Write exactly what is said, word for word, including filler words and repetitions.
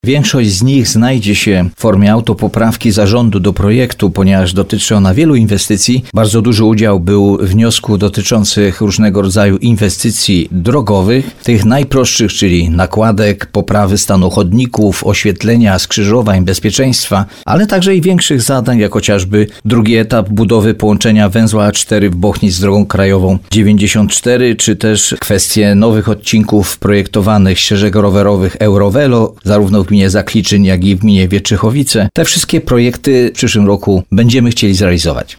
Większość z nich znajdzie się w formie autopoprawki zarządu do projektu, ponieważ dotyczy ona wielu inwestycji. Bardzo duży udział był wniosków dotyczących różnego rodzaju inwestycji drogowych, tych najprostszych, czyli nakładek, poprawy stanu chodników, oświetlenia, skrzyżowań, bezpieczeństwa, ale także i większych zadań, jak chociażby drugi etap budowy połączenia węzła A cztery w Bochni z drogą krajową dziewięćdziesiąt cztery, czy też kwestie nowych odcinków projektowanych ścieżek rowerowych Eurovelo, zarówno w gminie Zakliczyn, jak i w gminie Wietrzychowice. Te wszystkie projekty w przyszłym roku będziemy chcieli zrealizować.